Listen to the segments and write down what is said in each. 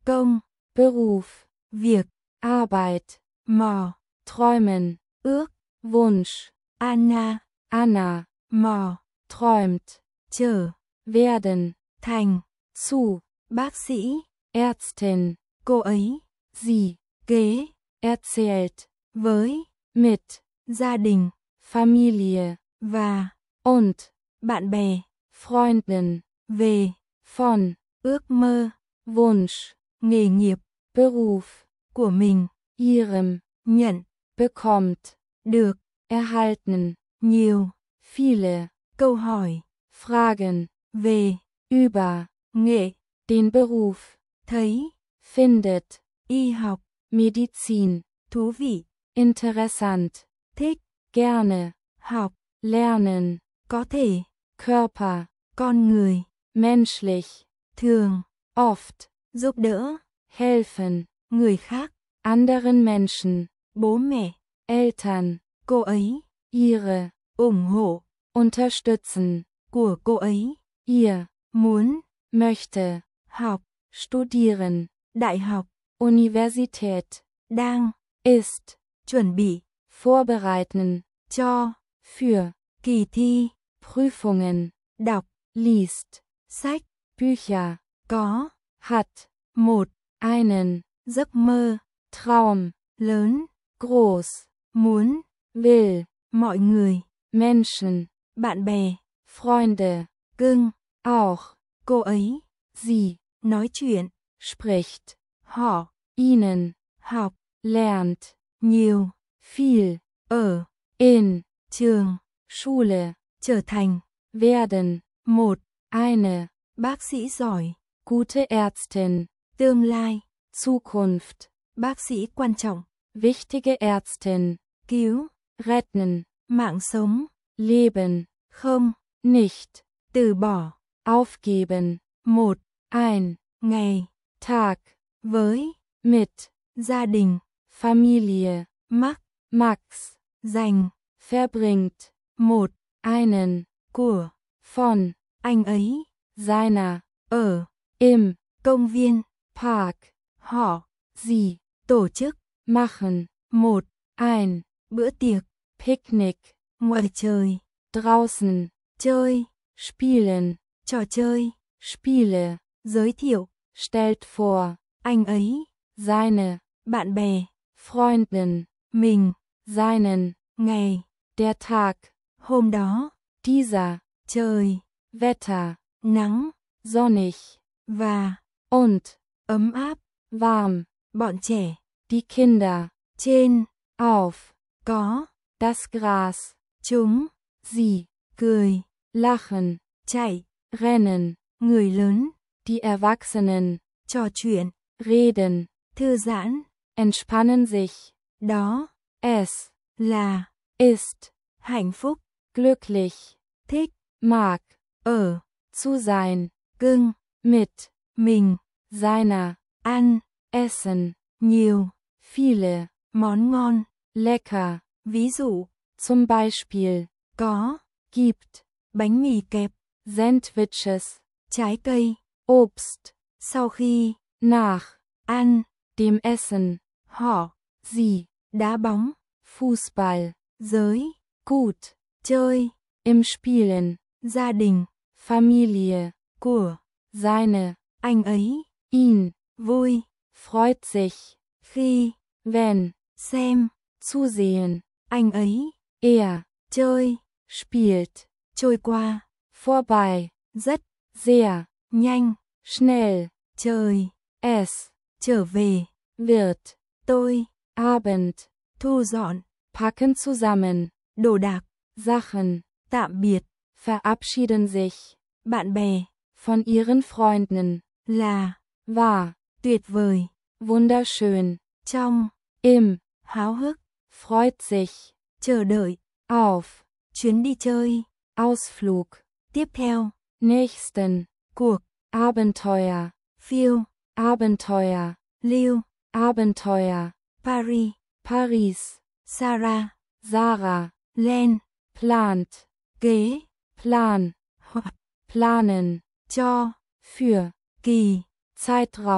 công, Beruf, việc, Arbeit, mò, träumen, ước, Wunsch, Anna, Anna, mò, träumt, trở, werden, thành, zu, bác sĩ, Ärztin, cô ấy, sie, kế, erzählt, với, mit, gia đình, Familie, và, und, bạn bè, Freunden, về, von, ước mơ, Wunsch, nghề nghiệp, Beruf, của mình, ihrem, nhận, bekommt, được, erhalten, nhiều, viele, câu hỏi, Fragen, về, über, nghệ, den Beruf, thấy, findet, y học, Medizin, thú vị, interessant, thích, gerne, học, lernen, có thể, Körper, con người, menschlich, thường, oft, giúp đỡ, helfen, người khác, anderen Menschen, bố mẹ, Eltern, cô ấy, ihre, ủng hộ, unterstützen, của cô ấy, ihr, muốn, möchte, học, studieren, đại học, Universität, đang, ist, chuẩn bị, vorbereiten, cho, für, kỳ thi, Prüfungen, đọc, liest, sách, Bücher, có, hat, một, einen, giấc mơ, Traum, lớn, groß, muốn, will, mọi người, Menschen, bạn bè, Freunde, cưng, auch, cô ấy, sie, nói chuyện, spricht, họ, ihnen, học, lernt, nhiều, viel, ở, in, trường, Schule, trở thành, werden, một, eine, bác sĩ giỏi, gute Ärztin, tương lai, Zukunft, bác sĩ quan trọng, wichtige Ärztin, cứu, retten, mạng sống, leben, không, nicht, từ bỏ, aufgeben, một, ein, ngày, Tag, với, mit, gia đình, Familie, mắc, Max, dành, verbringt, một, einen, của, von, anh ấy, seiner, ở, im, công viên, Park, họ, sie, tổ chức, machen, một, ein, bữa tiệc, Picknick, ngoài trời, draußen, chơi, spielen, trò chơi, Spiele, giới thiệu, stellt vor, anh ấy, seine, bạn bè, Freundin, mình, seinen, ngày, der Tag, hôm đó, dieser, trời, Wetter, nắng, sonnig, và, und, ấm áp, warm, bọn trẻ, die Kinder, trên, auf, có, das Gras, chúng, sie, cười, lachen, chạy, rennen, người lớn, die Erwachsenen, trò chuyện, reden, thư giãn, entspannen sich, đó, es, là, ist, hạnh phúc, glücklich, thích, mag, ở, zu sein, cưng, mit, mình, seiner, ăn, essen, nhiều, viele, món ngon, lecker, ví dụ, zum Beispiel, có, gibt, bánh mì kẹp, Sandwiches, trái cây, Obst, sau khi, nach, ăn, dem Essen, họ, sie, đá bóng, Fußball, giới, gut, chơi, im Spielen, gia đình, Familie, của, seine, anh ấy, ihn, vui, freut sich, khi, wenn, xem, zusehen, anh ấy, er, chơi, spielt, trôi qua, vorbei, rất, sehr, nhanh, schnell, trời, es, trở về, wird, tôi, Abend, thu dọn, packen zusammen, đồ đạc, Sachen, tạm biệt, verabschieden sich, bạn bè, von ihren Freunden, là, war, tuyệt vời, wunderschön, trong, im, háo hức, freut sich, chờ đợi, auf, chuyến đi chơi, Ausflug, tiếp theo, nächsten, cuộc, Abenteuer, phiêu, Abenteuer, lưu, Abenteuer, Paris, Paris, Sarah, Sarah, Len, plant, kế, Plan, hoặc, planen, cho, für, kỳ, Zeitraum,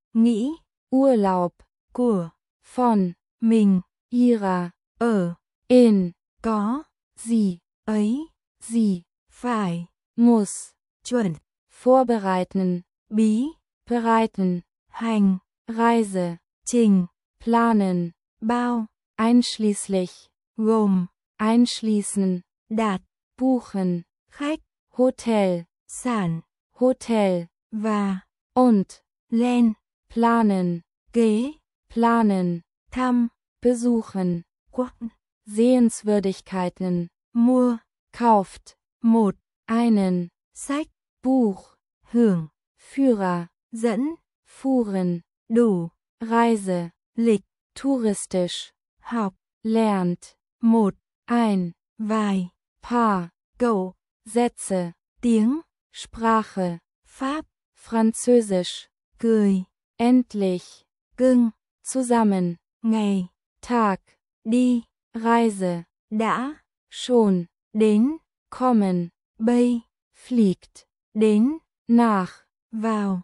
nghĩ, Urlaub, của, von, mình, ihrer, ở, in, có, sie, ấy, sie, phải, muss, chuẩn, vorbereiten, bí, bereiten, hành, Reise, trình, planen, bao, einschließlich, gồm, einschließen, đạt, buchen, khách, Hotel, sản, Hotel, và, und, lên, planen, kế, planen, thăm, besuchen, quắc, Sehenswürdigkeiten, mua, kauft, một, einen, sách, Buch, hưởng, Führer, dẫn, fuhren, đủ, Reise, lịch, touristisch, học, lernt, một, ein, vài, paar, cậu, Sätze, tiếng, Sprache, pháp, Französisch, cười, endlich, cưng, zusammen, ngày, Tag, đi, Reise, đã, schon, đến, kommen, bay, fliegt, đến, nach, vào,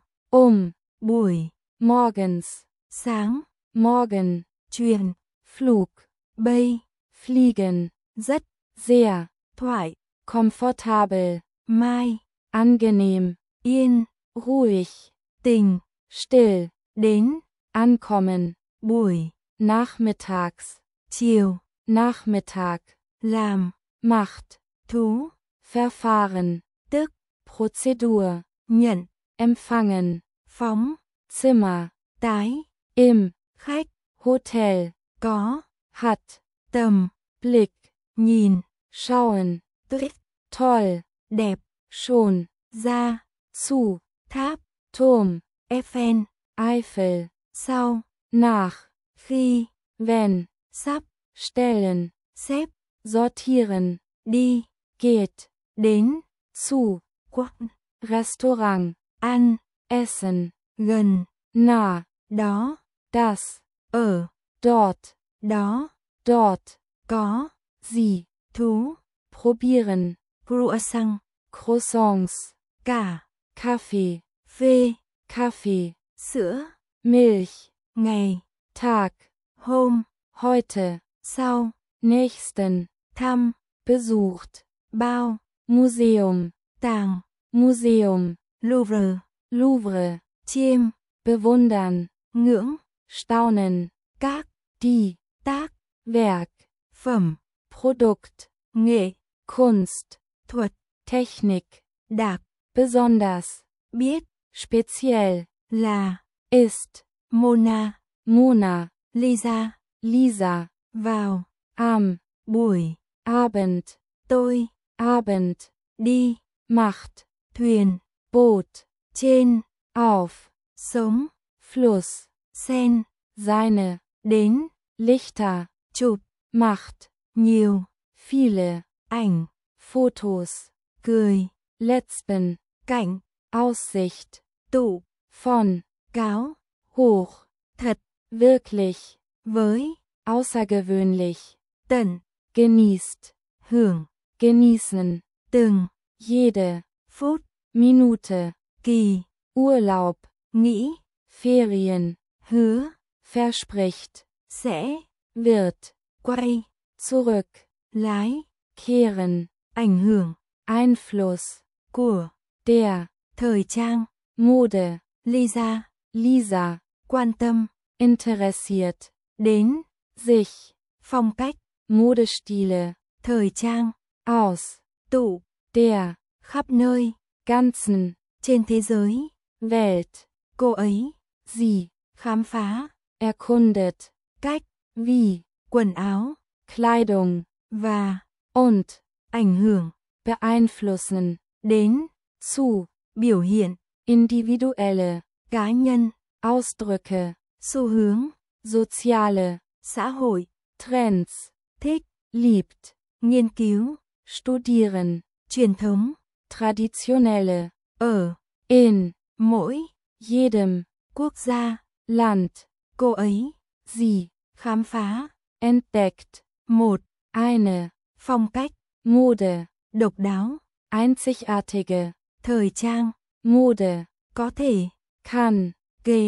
buổi, morgens, sáng, morgen, truyền, Flug, bay, fliegen, rất, sehr, thoại, komfortabel, mai, angenehm, yên, ruhig, tình, still, đến, ankommen, buổi, nachmittags, chiều, Nachmittag, làm, Macht, thú, Verfahren, tức, Prozedur, nhận, empfangen, phóng, Zimmer, tái, im, khách, Hotel, có, hat, tầm, Blick, nhìn, schauen, tuyết, toll, đẹp, schon, ra, zu, tháp, Turm, Eiffel, Eifel, sau, nach, khi, wenn, sắp, stellen, xếp, sortieren, đi, geht, đến, zu, quắc, Restaurant, ăn, essen, gần, nah, đó, das, ở, dort, đó, dort, có, sie, thú, probieren, croissant, Croissants, cả, Kaffee, phê, Kaffee, sữa, Milch, ngày, Tag, hôm, heute, sau, nächsten, thăm, besucht, bao, Museum, tàng, Museum, Louvre, Louvre, chiêm, bewundern, ngưỡng, staunen, các, die, tác, Werk, phẩm, Produkt, nghệ, Kunst, thuật, Technik, đạc, besonders, biết, speziell, là, ist, Mona, Mona, Lisa, Lisa, vào, am, buổi, Abend, tôi, Abend, đi, Macht, thuyền, Boot, trên, auf, sống, Fluss, sen, seine, đến, Lichter, chụp, Macht, nhiều, viele, ảnh, Fotos, cười, letzten, cảnh, Aussicht, tụ, von, cáo, hoch, thật, wirklich, với, außergewöhnlich, tận, genießt, hưởng, genießen, từng, jede, phút, Minute, kỳ, Urlaub, nghĩ, Ferien, hứa, verspricht, sẽ, wird, quay, zurück, lái, kehren, ảnh hưởng, Einfluss, của, der, thời trang, Mode, Lisa, Lisa, quan tâm, interessiert, đến, sich, phong cách, Modestile, thời trang, aus, tụ, der, khắp nơi, ganzen, trên thế giới, Welt, cô ấy, sie, khám phá, erkundet, cách, wie, quần áo, Kleidung, và, und, ảnh hưởng, beeinflussen, đến, zu, biểu hiện, individuelle, cá nhân, Ausdrücke, xu hướng, soziale, xã hội, Trends, thích, liebt, nghiên cứu, studieren, truyền thống, traditionelle, ở, in, mỗi, jedem, quốc gia, Land, cô ấy, sie, khám phá, entdeckt, một, eine, phong cách, Mode, độc đáo, einzigartige, thời trang, Mode, có thể, kann, kế,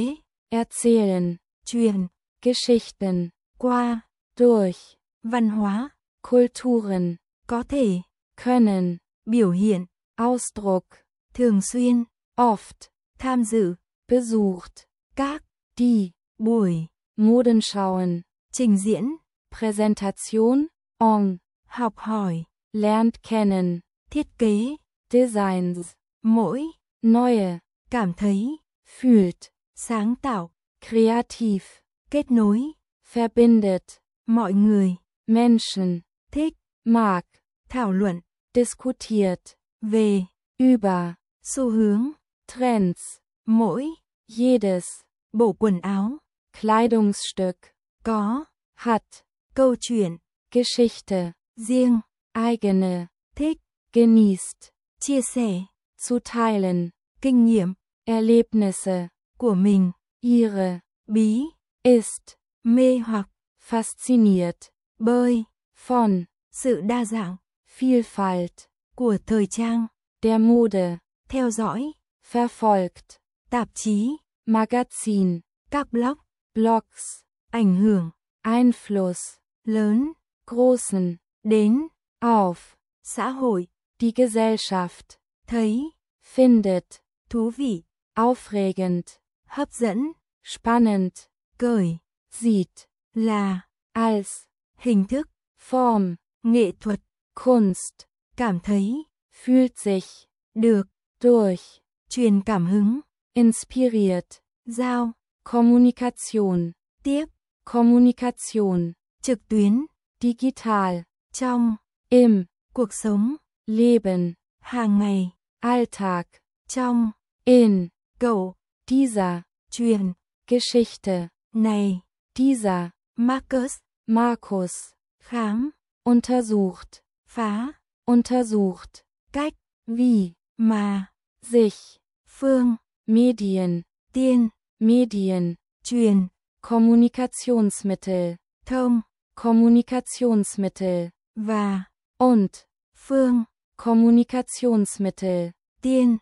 erzählen, truyền, Geschichten, qua, durch, văn hóa, Kulturen, có thể, können, biểu hiện, Ausdruck, thường xuyên, oft, tham dự, besucht, các, die, buổi, Modenschauen, trình diễn, Präsentation, en, học hỏi, lernt kennen, thiết kế, Designs, mỗi, neue, cảm thấy, fühlt, sáng tạo, kreativ, kết nối, verbindet, mọi người, Menschen, thích, mag, thảo luận, diskutiert, về, über, xu hướng, Trends, mỗi, jedes, bộ quần áo, Kleidungsstück, có, hat, câu chuyện, Geschichte, riêng, eigene, thích, genießt, chia sẻ, zu teilen, kinh nghiệm, Erlebnisse, của mình, ihre, bí, ist, mê hoặc, fasziniert, bơi, von, sự đa dạng, Vielfalt, của thời trang, der Mode, theo dõi, verfolgt, tạp chí, Magazin, các blog, Blogs, ảnh hưởng, Einfluss, lớn, großen, đến, auf, xã hội, die Gesellschaft, thấy, findet, thú vị, aufregend, hấp dẫn, spannend, cởi, sieht, là, als, hình thức, Form, nghệ thuật, Kunst, cảm thấy, fühlt sich, được, durch, truyền cảm hứng, inspiriert, giao, Kommunikation, tiếp, Kommunikation, trực tuyến, digital, trong, im, cuộc sống, Leben, hàng ngày, Alltag, trong, in, cậu, dieser, truyền, Geschichte, này, dieser, Marcus, Markus, khám, untersucht, phá, untersucht, cách, wie, mà, sich, phương, Medien, tiên, Medien, truyền, Kommunikationsmittel, thông, Kommunikationsmittel, và, und, phương, Kommunikationsmittel, tiên,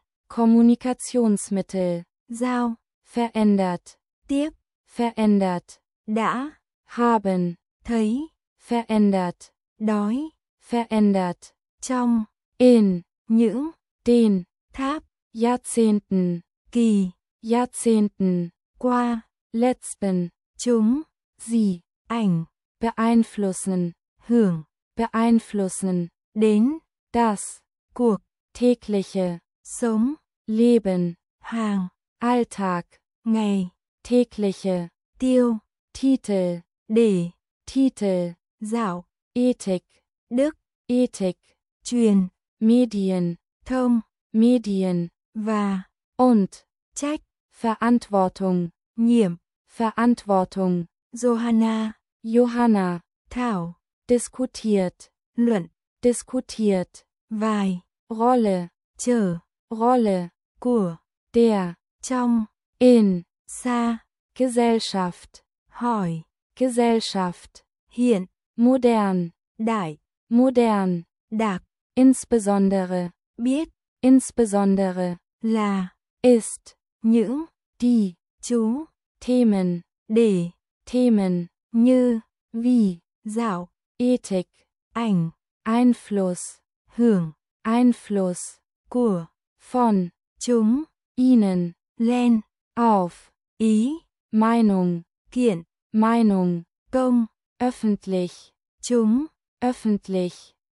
Kommunikationsmittel, giao, verändert, tiếp, verändert, đã, haben, thấy, verändert, đói, verändert, trong, in, những, den, tháp, Jahrzehnten, kỳ, Jahrzehnten, qua, letzten, chúng, sie, ảnh, beeinflussen, hưởng, beeinflussen, đến, das, cuộc, tägliche, sống, Leben, hàng, Alltag, ngày, tägliche, tiêu, Titel, để, Titel, dạo, Ethik, đức, Ethik, truyền, Medien, thông, Medien, và, und, trách, Verantwortung, nhiệm, Verantwortung, Johanna, Johanna, thảo, diskutiert, luận, diskutiert, vài, Rolle, trở, Rolle, của, der, trong, in, xa, Gesellschaft, hỏi, Gesellschaft, hiện, modern, đại, modern, đạc, insbesondere, biết, insbesondere, là, ist, những, die, chú, Themen, để, Themen, như, wie, dạo, Ethik, ảnh, Einfluss, hưởng, Einfluss, của, von, chúng, ihnen, lên, auf, ý, Meinung, kiện, Meinung, công, öffentlich, chúng, öffentlich,